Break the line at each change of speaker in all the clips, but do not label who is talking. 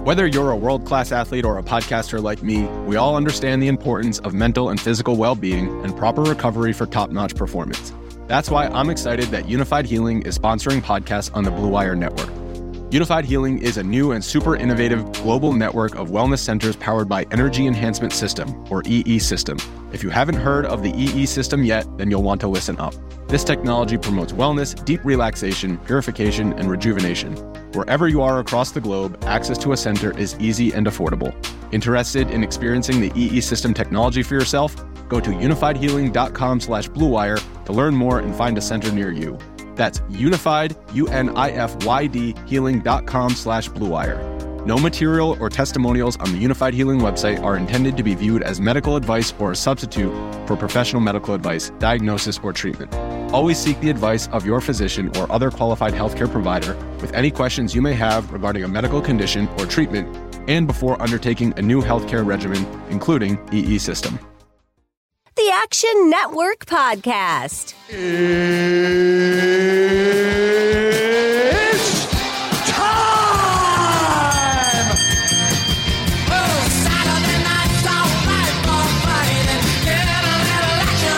Whether you're a world-class athlete or a podcaster like me, we all understand the importance of mental and physical well-being and proper recovery for top-notch performance. That's why I'm excited that Unified Healing is sponsoring podcasts on the Blue Wire Network. Unified Healing is a new and super innovative global network of wellness centers powered by Energy Enhancement System, or EE System. If you haven't heard of the EE System yet, then you'll want to listen up. This technology promotes wellness, deep relaxation, purification, and rejuvenation. Wherever you are across the globe, access to a center is easy and affordable. Interested in experiencing the EE System technology for yourself? Go to unifiedhealing.com/bluewire to learn more and find a center near you. That's unified, UNIFYD, healing.com/bluewire. No material or testimonials on the Unified Healing website are intended to be viewed as medical advice or a substitute for professional medical advice, diagnosis, or treatment. Always seek the advice of your physician or other qualified healthcare provider with any questions you may have regarding a medical condition or treatment and before undertaking a new healthcare regimen, including EE System.
The Action Network Podcast.
It's time! Oh, Saturday night's all right for fighting. Get a little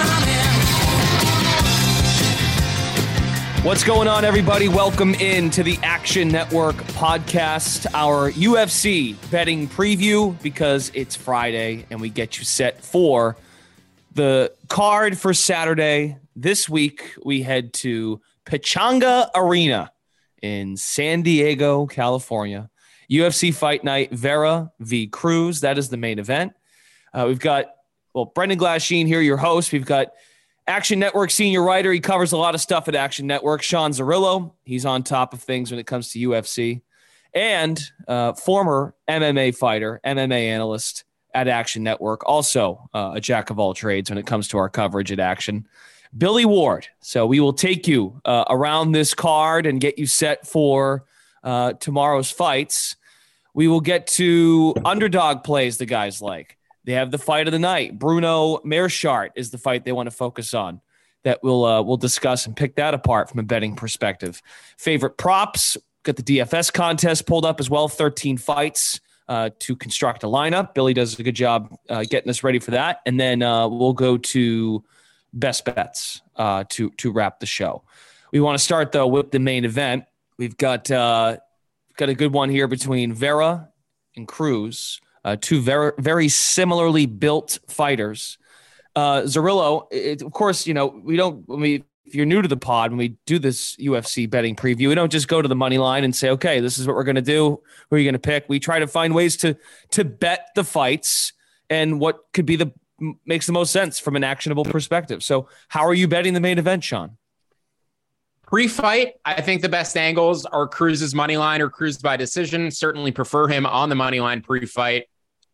action in.
What's going on, everybody? Welcome in to the Action Network Podcast, our UFC betting preview, because it's Friday and we get you set for the card for Saturday. This week, we head to Pechanga Arena in San Diego, California. UFC Fight Night, Vera v. Cruz. That is the main event. We've got, Brendan Glasheen here, your host. We've got Action Network senior writer. He covers a lot of stuff at Action Network. Sean Zerillo. He's on top of things when it comes to UFC. And former MMA fighter, MMA analyst at Action Network, also a jack of all trades when it comes to our coverage at Action, Billy Ward. So we will take you around this card and get you set for tomorrow's fights. We will get to underdog plays the guys like. They have the fight of the night. Bruno Meerschaert is the fight they want to focus on that we'll discuss and pick that apart from a betting perspective. Favorite props, got the DFS contest pulled up as well, 13 fights. To construct a lineup. Billy does a good job getting us ready for that. And then we'll go to best bets to wrap the show. We want to start, though, with the main event. We've got a good one here between Vera and Cruz, two very, very similarly built fighters. Zerillo, of course, if you're new to the pod, when we do this UFC betting preview, we don't just go to the money line and say, okay, this is what we're going to do. Who are you going to pick? We try to find ways to bet the fights and what could be makes the most sense from an actionable perspective. So how are you betting the main event, Sean?
Pre-fight, I think the best angles are Cruz's money line or Cruz by decision. Certainly prefer him on the money line pre-fight.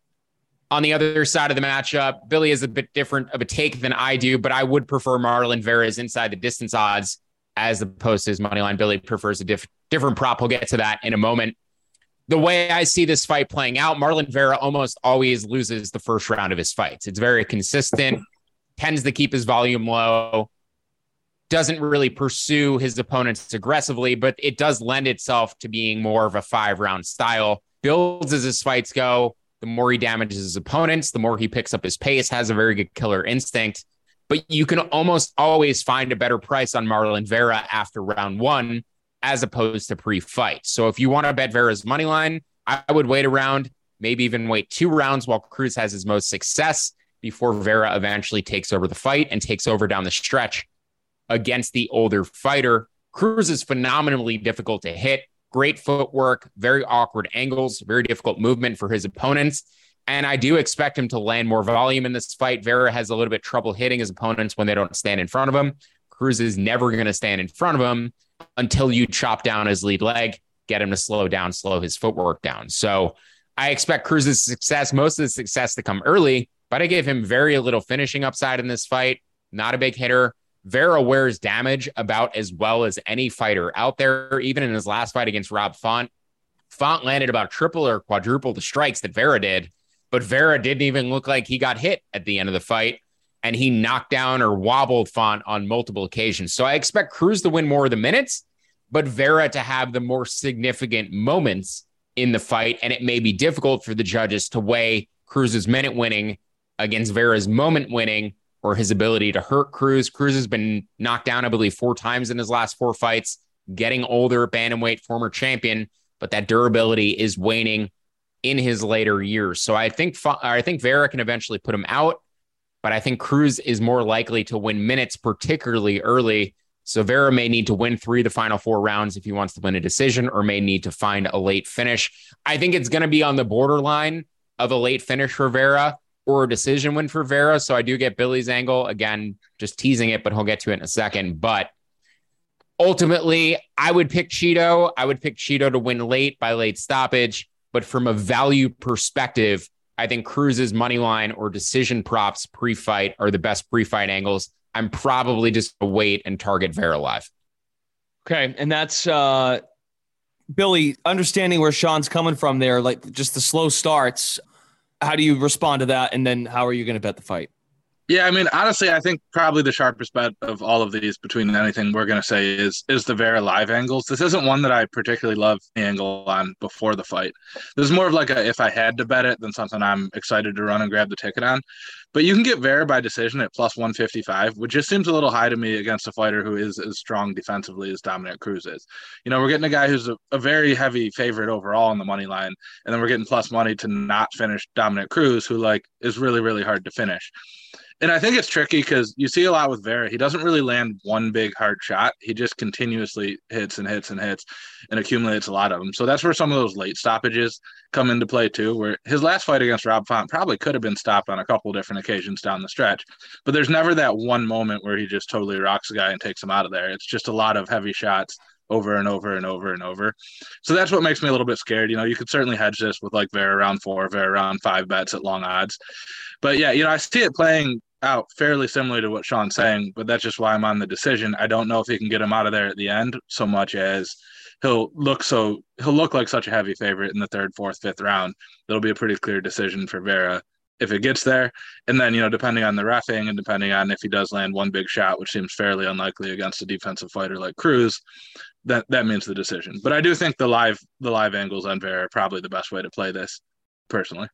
On the other side of the matchup, Billy is a bit different of a take than I do, but I would prefer Marlon Vera's inside the distance odds as opposed to his money line. Billy prefers a different prop. We'll get to that in a moment. The way I see this fight playing out, Marlon Vera almost always loses the first round of his fights. It's very consistent, tends to keep his volume low, doesn't really pursue his opponents aggressively, but it does lend itself to being more of a 5-round style. Builds as his fights go. The more he damages his opponents, the more he picks up his pace, has a very good killer instinct. But you can almost always find a better price on Marlon Vera after round one as opposed to pre-fight. So if you want to bet Vera's money line, I would wait around, maybe even wait 2 rounds while Cruz has his most success before Vera eventually takes over the fight and takes over down the stretch against the older fighter. Cruz is phenomenally difficult to hit. Great footwork, very awkward angles, very difficult movement for his opponents. And I do expect him to land more volume in this fight. Vera has a little bit trouble hitting his opponents when they don't stand in front of him. Cruz is never going to stand in front of him until you chop down his lead leg, get him to slow his footwork down. So I expect Cruz's success, most of the success to come early, but I give him very little finishing upside in this fight. Not a big hitter. Vera wears damage about as well as any fighter out there. Even in his last fight against Rob Font, Font landed about triple or quadruple the strikes that Vera did, but Vera didn't even look like he got hit at the end of the fight, and he knocked down or wobbled Font on multiple occasions. So I expect Cruz to win more of the minutes, but Vera to have the more significant moments in the fight. And it may be difficult for the judges to weigh Cruz's minute winning against Vera's moment winning or his ability to hurt Cruz. Cruz has been knocked down, I believe, 4 times in his last 4 fights, getting older, bantamweight, former champion, but that durability is waning in his later years. So I think Vera can eventually put him out, but I think Cruz is more likely to win minutes, particularly early. So Vera may need to win 3 of the final 4 rounds if he wants to win a decision, or may need to find a late finish. I think it's going to be on the borderline of a late finish for Vera or a decision win for Vera. So I do get Billy's angle. Again, just teasing it, but he'll get to it in a second. But ultimately, I would pick Cheeto. I would pick Cheeto to win late by late stoppage. But from a value perspective, I think Cruz's money line or decision props pre-fight are the best pre-fight angles. I'm probably just going to wait and target Vera live.
Okay. And that's Billy, understanding where Sean's coming from there, like just the slow starts. How do you respond to that? And then how are you going to bet the fight?
Yeah, I mean, honestly, I think probably the sharpest bet of all of these between anything we're going to say is the Vera live angles. This isn't one that I particularly love the angle on before the fight. This is more of like a if I had to bet it than something I'm excited to run and grab the ticket on. But you can get Vera by decision at plus 155, which just seems a little high to me against a fighter who is as strong defensively as Dominick Cruz is. You know, we're getting a guy who's a very heavy favorite overall on the money line, and then we're getting plus money to not finish Dominick Cruz, who like is really, really hard to finish. And I think it's tricky because you see a lot with Vera. He doesn't really land one big hard shot. He just continuously hits and hits and hits and accumulates a lot of them. So that's where some of those late stoppages come into play too, where his last fight against Rob Font probably could have been stopped on a couple of different occasions down the stretch. But there's never that one moment where he just totally rocks a guy and takes him out of there. It's just a lot of heavy shots over and over and over and over. So that's what makes me a little bit scared. You know, you could certainly hedge this with like Vera round 4, Vera round 5 bets at long odds. But yeah, you know, I see it playing out fairly similar to what Sean's saying, but that's just why I'm on the decision. I don't know if he can get him out of there at the end so much as he'll look like such a heavy favorite in the 3rd, 4th, 5th round. It'll be a pretty clear decision for Vera if it gets there. And then, you know, depending on the reffing and depending on if he does land one big shot, which seems fairly unlikely against a defensive fighter like Cruz, that means the decision. But I do think the live angles on Vera are probably the best way to play this personally.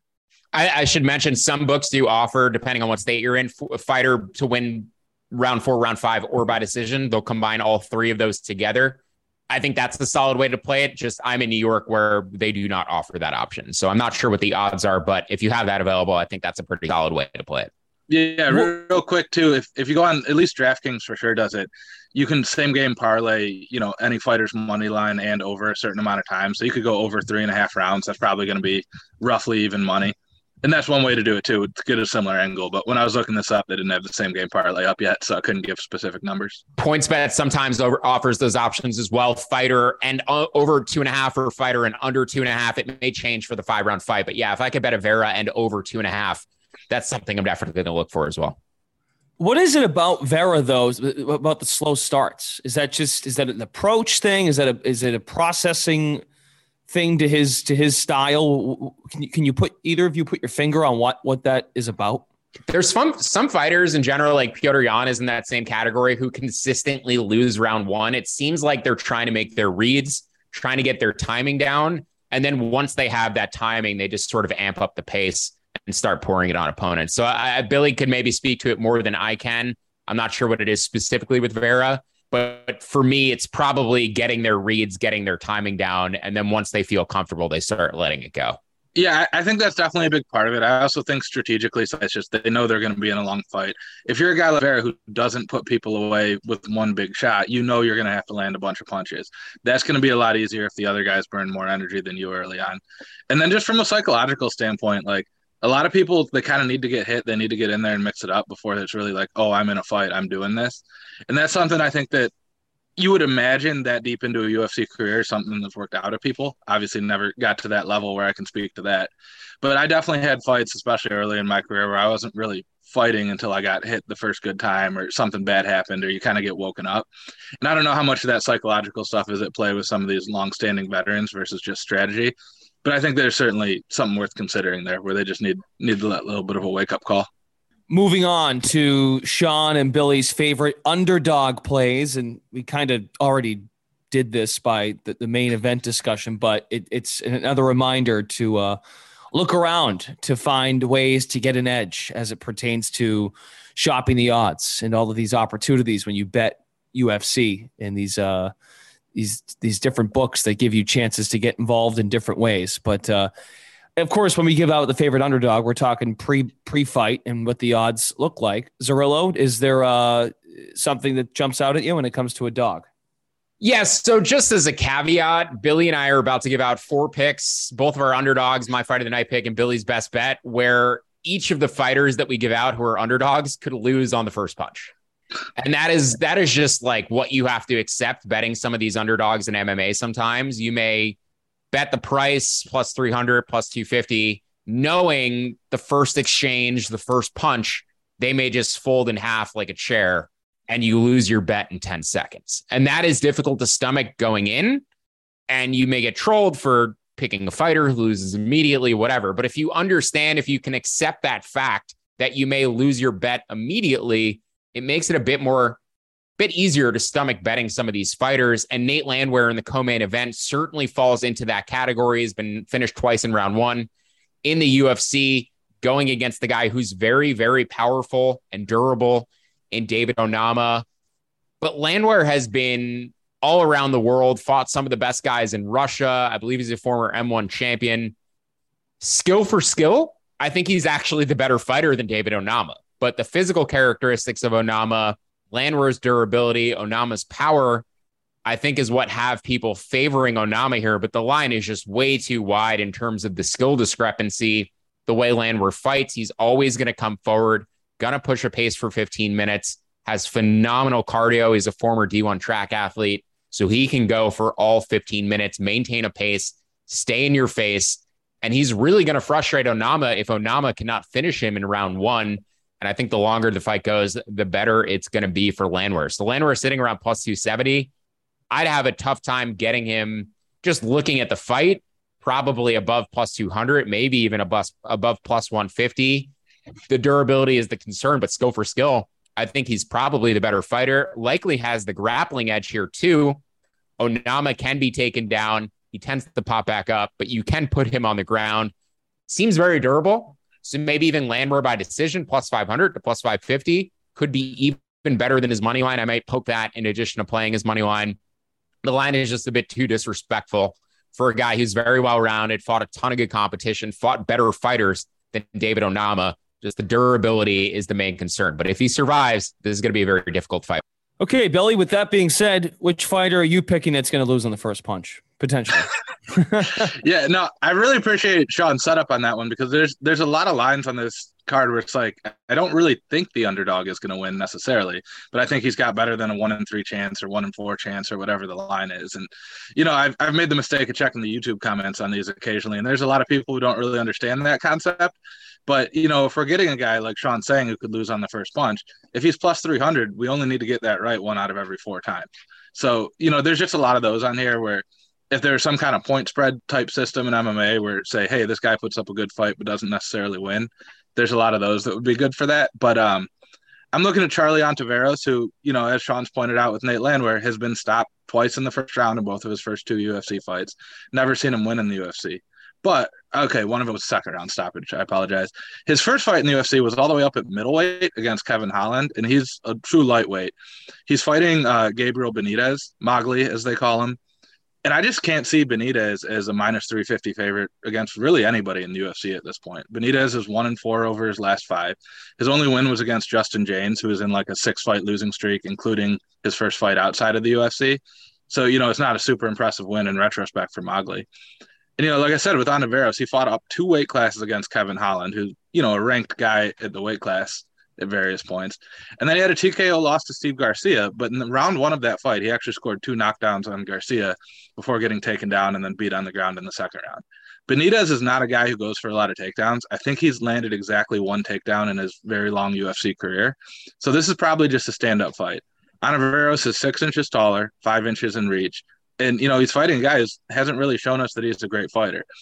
I should mention some books do offer, depending on what state you're in, a fighter to win round 4, round 5, or by decision. They'll combine all 3 of those together. I think that's the solid way to play it. Just I'm in New York where they do not offer that option. So I'm not sure what the odds are, but if you have that available, I think that's a pretty solid way to play it.
Yeah, real quick too. If you go on, at least DraftKings for sure does it. You can same game parlay, you know, any fighter's money line and over a certain amount of time. So you could go over 3.5 rounds. That's probably going to be roughly even money. And that's one way to do it too, to get a similar angle. But when I was looking this up, they didn't have the same game parlay up yet, so I couldn't give specific numbers.
PointsBet sometimes offers those options as well. Fighter and over 2.5 or fighter and under 2.5. It may change for the 5-round fight. But yeah, if I could bet a Vera and over 2.5, that's something I'm definitely going to look for as well.
What is it about Vera, though, about the slow starts? Is that an approach thing? Is it a processing thing to his style? Can you put either of you put your finger on what that is about?
There's some fighters in general, like Petr Yan is in that same category, who consistently lose round 1. It seems like they're trying to make their reads, trying to get their timing down. And then once they have that timing, they just sort of amp up the pace and start pouring it on opponents. So Billy could maybe speak to it more than I can. I'm not sure what it is specifically with Vera. But for me, it's probably getting their reads, getting their timing down. And then once they feel comfortable, they start letting it go.
Yeah, I think that's definitely a big part of it. I also think strategically, so it's just they know they're going to be in a long fight. If you're a guy like Vera who doesn't put people away with one big shot, you know you're going to have to land a bunch of punches. That's going to be a lot easier if the other guys burn more energy than you early on. And then just from a psychological standpoint, like, a lot of people, they kind of need to get hit. They need to get in there and mix it up before it's really like, oh, I'm in a fight, I'm doing this. And that's something I think that you would imagine that deep into a UFC career, something that's worked out of people. Obviously never got to that level where I can speak to that. But I definitely had fights, especially early in my career, where I wasn't really fighting until I got hit the first good time or something bad happened or you kind of get woken up. And I don't know how much of that psychological stuff is at play with some of these long-standing veterans versus just strategy. But I think there's certainly something worth considering there where they just need that little bit of a wake-up call.
Moving on to Sean and Billy's favorite underdog plays, and we kind of already did this by the main event discussion, but it's another reminder to look around to find ways to get an edge as it pertains to shopping the odds and all of these opportunities when you bet UFC and these different books that give you chances to get involved in different ways. But of course, when we give out the favorite underdog, we're talking pre-fight and what the odds look like. Zerillo, is there something that jumps out at you when it comes to a dog?
Yes. So just as a caveat, Billy and I are about to give out 4 picks, both of our underdogs, my fight of the night pick and Billy's best bet, where each of the fighters that we give out who are underdogs could lose on the first punch. And that is just like what you have to accept betting some of these underdogs in MMA. Sometimes you may bet the price plus 300, plus 250, knowing the first exchange, the first punch, they may just fold in half like a chair and you lose your bet in 10 seconds. And that is difficult to stomach going in. And you may get trolled for picking a fighter who loses immediately, whatever. But if you understand, if you can accept that fact that you may lose your bet immediately, it makes it a bit easier to stomach betting some of these fighters. And Nate Landwehr in the co-main event certainly falls into that category. He's been finished twice in round 1 in the UFC, going against the guy who's very, very powerful and durable in David Onama. But Landwehr has been all around the world, fought some of the best guys in Russia. I believe he's a former M1 champion. Skill for skill, I think he's actually the better fighter than David Onama. But the physical characteristics of Onama, Landwehr's durability, Onama's power, I think is what have people favoring Onama here. But the line is just way too wide in terms of the skill discrepancy. The way Landwehr fights, he's always going to come forward, going to push a pace for 15 minutes, has phenomenal cardio. He's a former D1 track athlete, so he can go for all 15 minutes, maintain a pace, stay in your face. And he's really going to frustrate Onama if Onama cannot finish him in round 1. And I think the longer the fight goes, the better it's going to be for Landwehr. So Landwehr sitting around plus 270. I'd have a tough time getting him just looking at the fight, probably above plus 200, maybe even above plus 150. The durability is the concern, but skill for skill, I think he's probably the better fighter. Likely has the grappling edge here too. Onama can be taken down. He tends to pop back up, but you can put him on the ground. Seems very durable. So maybe even Landwehr by decision, plus 500 to plus 550, could be even better than his money line. I might poke that in addition to playing his money line. The line is just a bit too disrespectful for a guy who's very well-rounded, fought a ton of good competition, fought better fighters than David Onama. Just the durability is the main concern. But if he survives, this is going to be a very difficult fight.
Okay, Billy, with that being said, which fighter are you picking that's going to lose on the first punch, potentially?
Yeah, no, I really appreciate Sean's setup on that one because there's a lot of lines on this card where it's like, I don't really think the underdog is going to win necessarily, but I think he's got better than a 1 in 3 chance or 1 in 4 chance or whatever the line is. And, you know, I've made the mistake of checking the YouTube comments on these occasionally, and there's a lot of people who don't really understand that concept. But, you know, if we're getting a guy like Sean saying who could lose on the first punch, if he's plus 300, we only need to get that right 1 out of every 4 times. So, you know, there's just a lot of those on here where if there's some kind of point spread type system in MMA where say, hey, this guy puts up a good fight but doesn't necessarily win, there's a lot of those that would be good for that. But I'm looking at Charlie Ontiveros, who, you know, as Sean's pointed out with Nate Landwehr, has been stopped twice in the first round in both of his first 2 UFC fights. Never seen him win in the UFC. But, okay, one of them was second round stoppage. I apologize. His first fight in the UFC was all the way up at middleweight against Kevin Holland, and he's a true lightweight. He's fighting Gabriel Benitez, Mowgli, as they call him. And I just can't see Benitez as a minus 350 favorite against really anybody in the UFC at this point. Benitez is 1 in 4 over his last 5. His only win was against Justin James, who was in like a 6-fight losing streak, including his first fight outside of the UFC. So, you know, it's not a super impressive win in retrospect for Mowgli. And, you know, like I said, with Ontiveros, he fought up 2 weight classes against Kevin Holland, who's, you know, a ranked guy at the weight class at various points. And then he had a TKO loss to Steve Garcia. But in round 1 of that fight, he actually scored 2 knockdowns on Garcia before getting taken down and then beat on the ground in the second round. Benitez is not a guy who goes for a lot of takedowns. I think he's landed exactly 1 takedown in his very long UFC career. So this is probably just a stand-up fight. Ontiveros is 6 inches taller, 5 inches in reach. And, you know, he's fighting a guy who hasn't really shown us that he's a great fighter.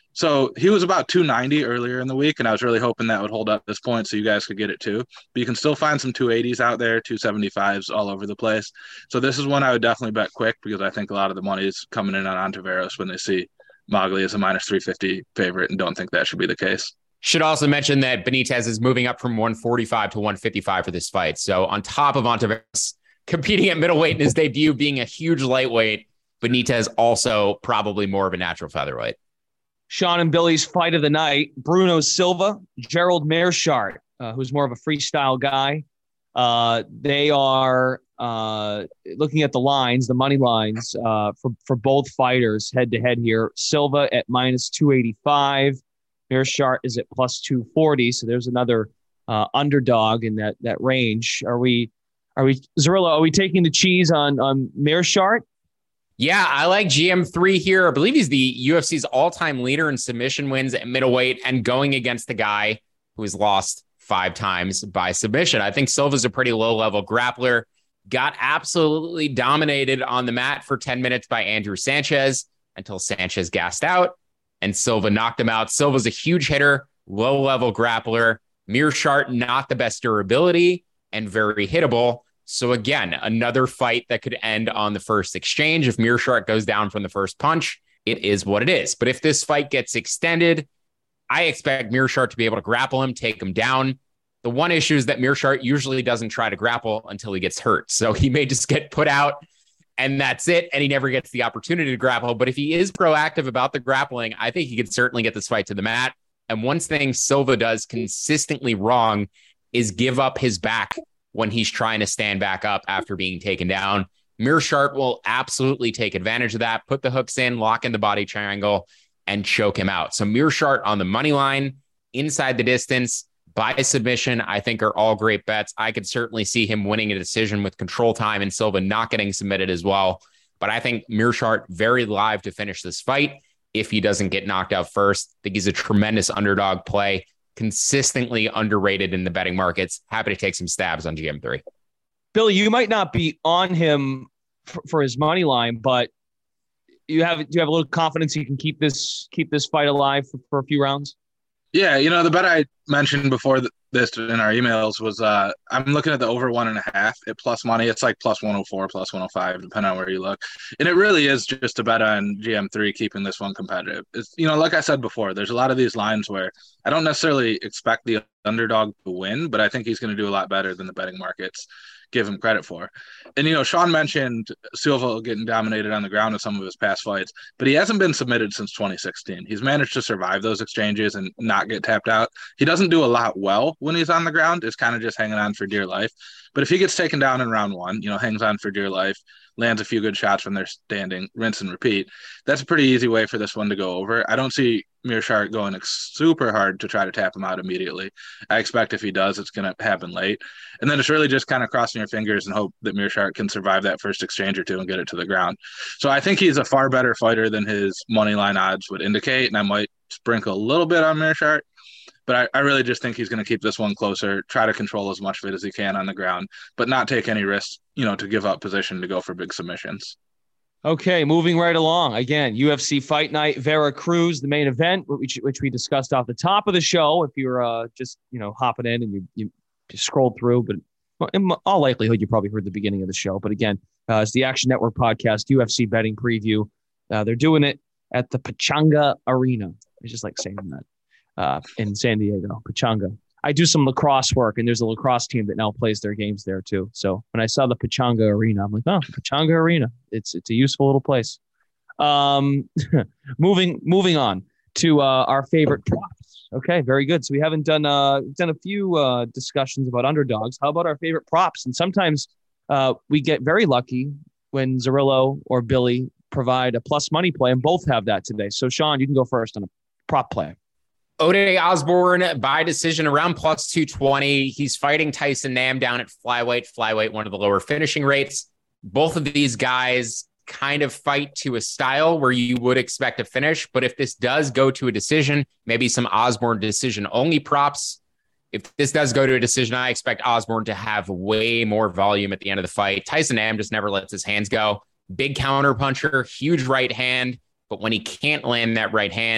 So he was about 290 earlier in the week, and I was really hoping that would hold up this point so you guys could get it too. But you can still find some 280s out there, 275s all over the place. So this is one I would definitely bet quick because I think a lot of the money is coming in on Ontiveros when they see Mowgli as a minus 350 favorite and don't think that should be the case.
Should also mention that Benitez is moving up from 145 to 155 for this fight. So on top of Ontiveros competing at middleweight in his debut, being a huge lightweight, Benitez also probably more of a natural featherweight.
Sean and Billy's fight of the night, Bruno Silva, Gerald Meerschaert, who's more of a freestyle guy. They are looking at the lines, the money lines for both fighters head to head here. Silva at minus 285. Meerschaert is at plus 240. So there's another underdog in that range. Are we Zerillo, are we taking the cheese on Meerschaert?
Yeah, I like GM3 here. I believe he's the UFC's all-time leader in submission wins at middleweight and going against the guy who has lost 5 times by submission. I think Silva's a pretty low-level grappler. Got absolutely dominated on the mat for 10 minutes by Andrew Sanchez until Sanchez gassed out and Silva knocked him out. Silva's a huge hitter, low-level grappler. Meerschaert, not the best durability and very hittable. So again, another fight that could end on the first exchange. If Meerschaert goes down from the first punch, it is what it is. But if this fight gets extended, I expect Meerschaert to be able to grapple him, take him down. The one issue is that Meerschaert usually doesn't try to grapple until he gets hurt. So he may just get put out and that's it. And he never gets the opportunity to grapple. But if he is proactive about the grappling, I think he could certainly get this fight to the mat. And one thing Silva does consistently wrong is give up his back when he's trying to stand back up after being taken down. Meerschaert will absolutely take advantage of that, put the hooks in, lock in the body triangle, and choke him out. So Meerschaert on the money line, inside the distance, by submission, I think are all great bets. I could certainly see him winning a decision with control time and Silva not getting submitted as well. But I think Meerschaert very live to finish this fight if he doesn't get knocked out first. I think he's a tremendous underdog play. Consistently underrated in the betting markets. Happy to take some stabs on GM3.
Billy, you might not be on him for his money line, but do you have a little confidence he can keep this fight alive for a few rounds?
Yeah, the bet I mentioned before this in our emails was I'm looking at the over 1.5 at plus money. It's like plus 104, plus 105, depending on where you look. And it really is just a bet on GM3 keeping this one competitive. It's, like I said before, there's a lot of these lines where I don't necessarily expect the underdog to win, but I think he's going to do a lot better than the betting markets give him credit for. And, Sean mentioned Silva getting dominated on the ground in some of his past fights, but he hasn't been submitted since 2016. He's managed to survive those exchanges and not get tapped out. He doesn't do a lot well when he's on the ground. It's kind of just hanging on for dear life. But if he gets taken down in round 1, hangs on for dear life, lands a few good shots when they're standing, rinse and repeat, that's a pretty easy way for this one to go over. I don't see Meerschaert going super hard to try to tap him out immediately. I expect if he does, it's going to happen late. And then it's really just kind of crossing your fingers and hope that Meerschaert can survive that first exchange or two and get it to the ground. So I think he's a far better fighter than his money line odds would indicate, and I might sprinkle a little bit on Meerschaert. But I really just think he's going to keep this one closer, try to control as much of it as he can on the ground, but not take any risks, to give up position to go for big submissions.
Okay, moving right along. Again, UFC Fight Night, Vera Cruz, the main event, which we discussed off the top of the show. If you're just hopping in and you scrolled through, but in all likelihood, you probably heard the beginning of the show. But again, it's the Action Network podcast, UFC betting preview. They're doing it at the Pechanga Arena. I just like saying that. In San Diego, Pechanga. I do some lacrosse work, and there's a lacrosse team that now plays their games there too. So when I saw the Pechanga Arena, I'm like, oh, Pechanga Arena. It's a useful little place. Moving on to our favorite props. Okay, very good. So we haven't done a few discussions about underdogs. How about our favorite props? And sometimes we get very lucky when Zerillo or Billy provide a plus money play, and both have that today. So Sean, you can go first on a prop play.
Ode Osborne by decision around plus 220. He's fighting Tyson Nam down at flyweight, one of the lower finishing rates. Both of these guys kind of fight to a style where you would expect a finish. But if this does go to a decision, maybe some Osborne decision only props. If this does go to a decision, I expect Osborne to have way more volume at the end of the fight. Tyson Nam just never lets his hands go. Big counter puncher, huge right hand. But when he can't land that right hand,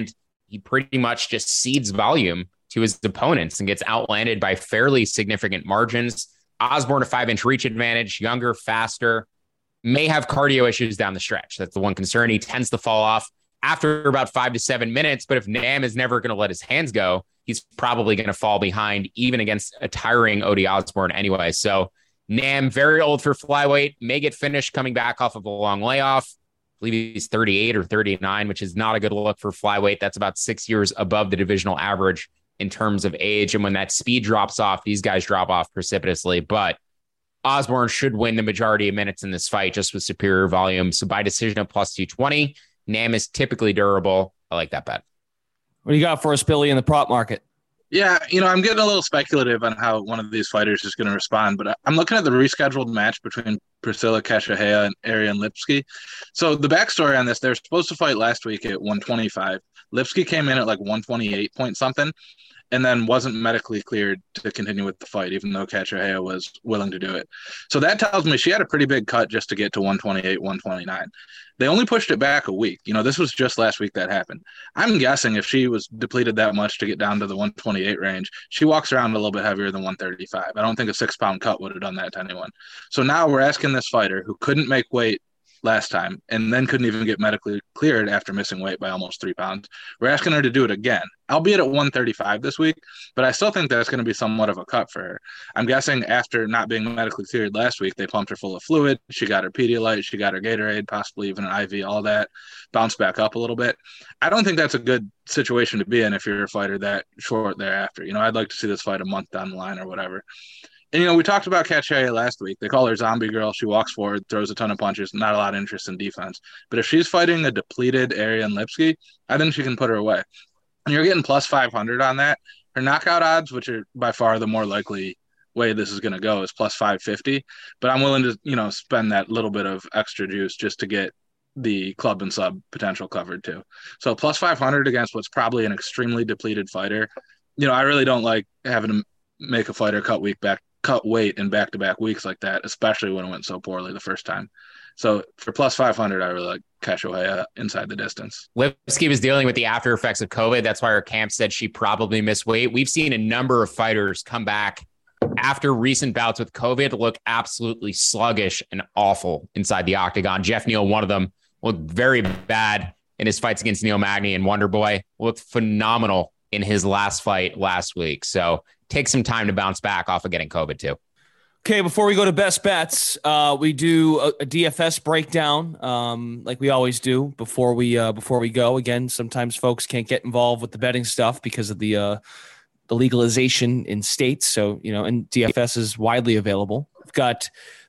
he pretty much just cedes volume to his opponents and gets outlanded by fairly significant margins. Osborne, a 5-inch reach advantage, younger, faster, may have cardio issues down the stretch. That's the one concern. He tends to fall off after about 5 to 7 minutes. But if Nam is never going to let his hands go, he's probably going to fall behind even against a tiring Odi Osborne anyway. So Nam, very old for flyweight, may get finished coming back off of a long layoff. I believe he's 38 or 39, which is not a good look for flyweight. That's about 6 years above the divisional average in terms of age. And when that speed drops off, these guys drop off precipitously. But Osborne should win the majority of minutes in this fight just with superior volume. So by decision of plus 220, Nam is typically durable. I like that bet.
What do you got for us, Billy, in the prop market?
Yeah, I'm getting a little speculative on how one of these fighters is going to respond, but I'm looking at the rescheduled match between Priscilla Cachoeira and Ariane Lipski. So the backstory on this, they were supposed to fight last week at 125. Lipski came in at like 128 point something, and then wasn't medically cleared to continue with the fight, even though Cachoeira was willing to do it. So that tells me she had a pretty big cut just to get to 128, 129. They only pushed it back a week. This was just last week that happened. I'm guessing if she was depleted that much to get down to the 128 range, she walks around a little bit heavier than 135. I don't think a 6-pound cut would have done that to anyone. So now we're asking this fighter who couldn't make weight last time and then couldn't even get medically cleared after missing weight by almost 3 pounds. We're asking her to do it again, albeit at 135 this week, but I still think that's going to be somewhat of a cut for her. I'm guessing after not being medically cleared last week, they pumped her full of fluid. She got her Pedialyte, she got her Gatorade, possibly even an IV, all that, bounced back up a little bit. I don't think that's a good situation to be in if you're a fighter that short thereafter. I'd like to see this fight a month down the line or whatever. And, we talked about Cachoeira last week. They call her Zombie Girl. She walks forward, throws a ton of punches, not a lot of interest in defense. But if she's fighting a depleted Ariane Lipski, I think she can put her away. And you're getting plus 500 on that. Her knockout odds, which are by far the more likely way this is going to go, is plus 550. But I'm willing to, spend that little bit of extra juice just to get the club and sub potential covered too. So plus 500 against what's probably an extremely depleted fighter. I really don't like having to make a fighter cut weight in back-to-back weeks like that, especially when it went so poorly the first time. So for plus 500, I really like Cachoeira inside the distance.
Lipski was dealing with the after effects of COVID. That's why her camp said she probably missed weight. We've seen a number of fighters come back after recent bouts with COVID, look absolutely sluggish and awful inside the octagon. Jeff Neal, one of them, looked very bad in his fights against Neil Magny and Wonder Boy. Looked phenomenal in his last fight last week. So take some time to bounce back off of getting COVID too.
Okay, before we go to best bets, we do a DFS breakdown, like we always do before we go. Again, sometimes folks can't get involved with the betting stuff because of the legalization in states. So, and DFS is widely available. We've got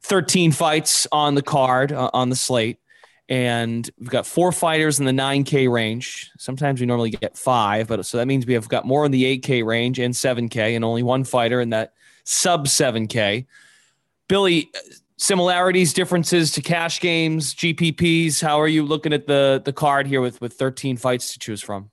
13 fights on the card, on the slate, and we've got 4 fighters in the 9K range. Sometimes we normally get 5, but so that means we have got more in the 8K range and 7K, and only 1 fighter in that sub 7K. Billy, similarities, differences to cash games, GPPs. How are you looking at the card here with 13 fights to choose from?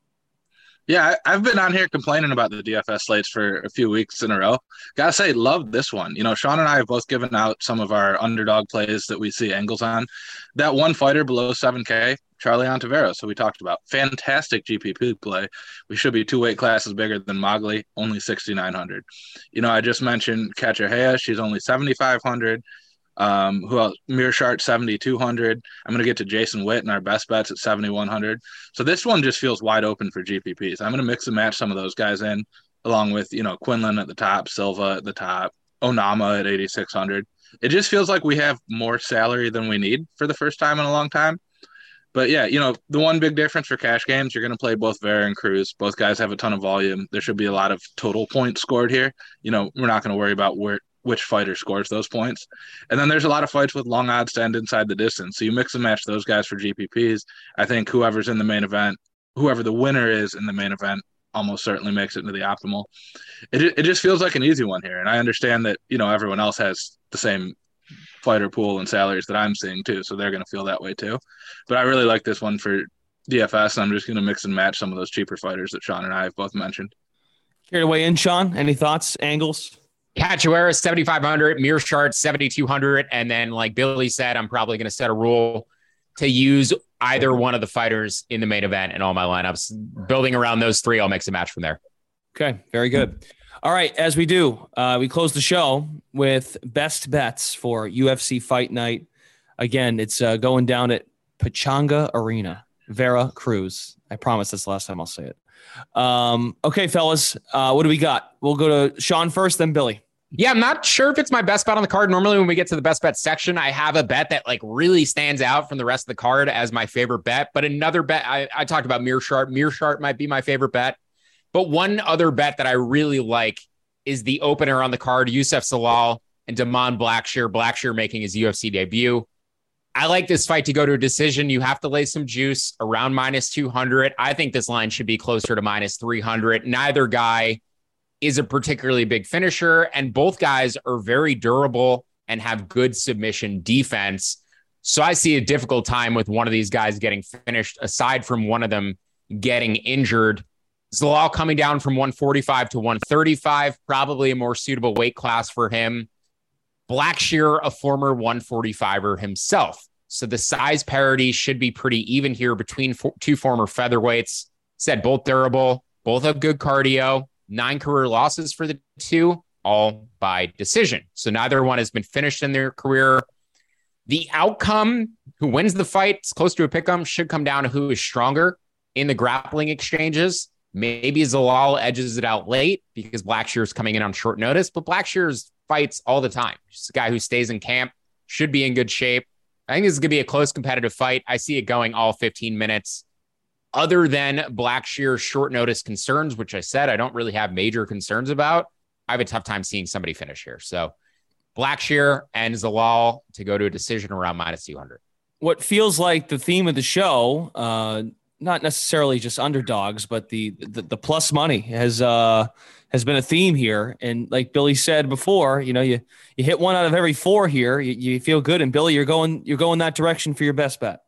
Yeah, I've been on here complaining about the DFS slates for a few weeks in a row. Gotta say, love this one. Sean and I have both given out some of our underdog plays that we see angles on. That one fighter below 7K, Charlie Ontiveros, so we talked about. Fantastic GPP play. We should be 2 weight classes bigger than Mowgli, only 6,900. I just mentioned Cachoeira. She's only 7,500. Who else? Mearshart 7,200. I'm going to get to Jason Witt in our best bets at 7,100. So this one just feels wide open for GPPs. I'm going to mix and match some of those guys in, along with Quinlan at the top, Silva at the top, Onama at 8,600. It just feels like we have more salary than we need for the first time in a long time. But yeah, the one big difference for cash games, you're going to play both Vera and Cruz. Both guys have a ton of volume. There should be a lot of total points scored here. We're not going to worry about which fighter scores those points. And then there's a lot of fights with long odds to end inside the distance. So you mix and match those guys for GPPs. I think whoever's in the main event, whoever the winner is in the main event, almost certainly makes it into the optimal. It just feels like an easy one here. And I understand that, everyone else has the same fighter pool and salaries that I'm seeing too. So they're going to feel that way too. But I really like this one for DFS. And I'm just going to mix and match some of those cheaper fighters that Sean and I have both mentioned.
Care to weigh in, Sean? Any thoughts, angles?
Cachoeira 7,500, Mearshart 7,200, and then like Billy said, I'm probably going to set a rule to use either one of the fighters in the main event in all my lineups. Building around those three, I'll mix and match from there.
Okay, very good. All right, as we do, we close the show with best bets for UFC Fight Night. Again, it's going down at Pechanga Arena, Vera Cruz. I promise that's the last time I'll say it. Okay, fellas, what do we got? We'll go to Sean first, then Billy.
Yeah, I'm not sure if it's my best bet on the card. Normally when we get to the best bet section, I have a bet that like really stands out from the rest of the card as my favorite bet. But another bet, I talked about Meerschaert. Meerschaert might be my favorite bet. But one other bet that I really like is the opener on the card, Youssef Zalal and Damon Blackshear. Blackshear making his UFC debut. I like this fight to go to a decision. You have to lay some juice around minus 200. I think this line should be closer to minus 300. Neither guy is a particularly big finisher, and both guys are very durable and have good submission defense. So I see a difficult time with one of these guys getting finished, aside from one of them getting injured. Zalal coming down from 145 to 135, probably a more suitable weight class for him. Blackshear, a former 145er himself. So the size parity should be pretty even here between two former featherweights. Said both durable, both have good cardio, 9 career losses for the two, all by decision. So neither one has been finished in their career. The outcome, who wins the fight, it's close to a pick'em, should come down to who is stronger in the grappling exchanges. Maybe Zalal edges it out late because Blackshear's coming in on short notice, but Blackshear's fights all the time. Just a guy who stays in camp, should be in good shape. I think this is going to be a close competitive fight. I see it going all 15 minutes. Other than Blackshear's short notice concerns, which I said I don't really have major concerns about, I have a tough time seeing somebody finish here. So Blackshear and Zalal to go to a decision around minus 200. What feels like the theme of the show, not necessarily just underdogs, but the plus money has been a theme here. And like Billy said before, you hit 1 out of every 4 here, you feel good. And Billy, you're going that direction for your best bet.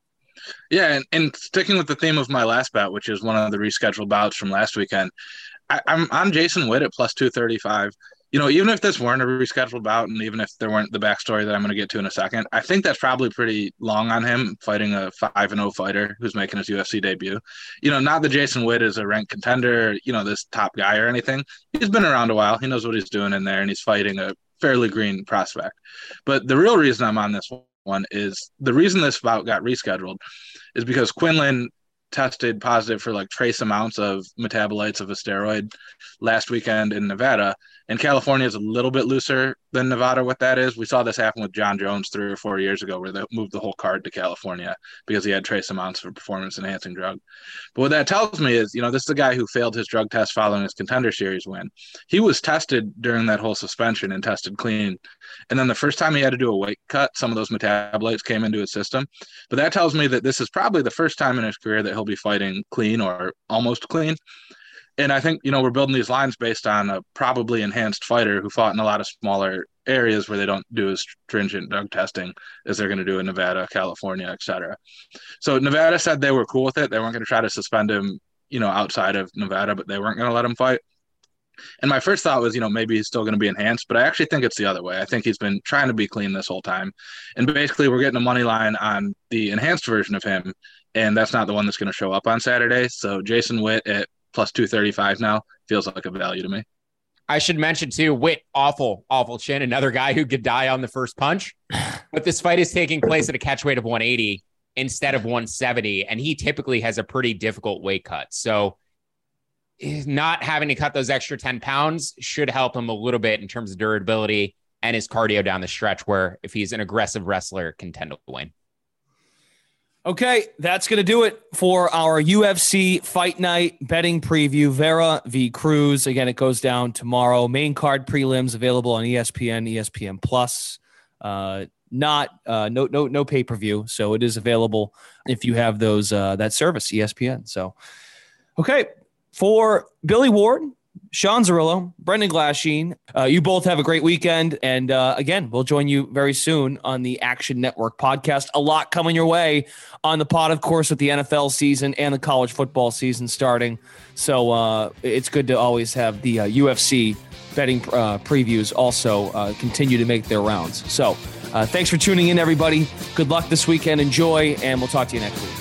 Yeah, and sticking with the theme of my last bet, which is one of the rescheduled bouts from last weekend, I'm on Jason Witt at plus 235. Even if this weren't a rescheduled bout, and even if there weren't the backstory that I'm going to get to in a second, I think that's probably pretty long on him fighting a 5-0 fighter who's making his UFC debut. Not that Jason Witt is a ranked contender, this top guy or anything. He's been around a while. He knows what he's doing in there, and he's fighting a fairly green prospect. But the real reason I'm on this one is the reason this bout got rescheduled is because Quinlan tested positive for like trace amounts of metabolites of a steroid last weekend in Nevada, and California is a little bit looser than Nevada. What that is, we saw this happen with John Jones 3 or 4 years ago, where they moved the whole card to California because he had trace amounts of a performance enhancing drug. But what that tells me is, this is a guy who failed his drug test following his Contender Series win. He was tested during that whole suspension and tested clean, and then the first time he had to do a weight cut, some of those metabolites came into his system. But that tells me that this is probably the first time in his career that he'll be fighting clean or almost clean. And I think, we're building these lines based on a probably enhanced fighter who fought in a lot of smaller areas where they don't do as stringent drug testing as they're going to do in Nevada, California, et cetera. So Nevada said they were cool with it. They weren't going to try to suspend him, outside of Nevada, but they weren't going to let him fight. And my first thought was, maybe he's still going to be enhanced, but I actually think it's the other way. I think he's been trying to be clean this whole time. And basically we're getting a money line on the enhanced version of him, and that's not the one that's going to show up on Saturday. So Jason Witt at plus 235 now feels like a value to me.
I should mention too, Witt, awful chin, another guy who could die on the first punch. But this fight is taking place at a catch weight of 180 instead of 170, and he typically has a pretty difficult weight cut. So not having to cut those extra 10 pounds should help him a little bit in terms of durability and his cardio down the stretch, where if he's an aggressive wrestler, can tend to win.
Okay, that's going to do it for our UFC Fight Night betting preview. Vera v. Cruz. Again, it goes down tomorrow. Main card prelims available on ESPN, ESPN Plus. No pay-per-view, so it is available if you have those that service, ESPN. So, okay, for Billy Ward, Sean Zerillo, Brendan Glasheen, you both have a great weekend. And again, we'll join you very soon on the Action Network podcast. A lot coming your way on the pod, of course, with the NFL season and the college football season starting. So it's good to always have the UFC betting previews also continue to make their rounds. So Thanks for tuning in, everybody. Good luck this weekend. Enjoy, and we'll talk to you next week.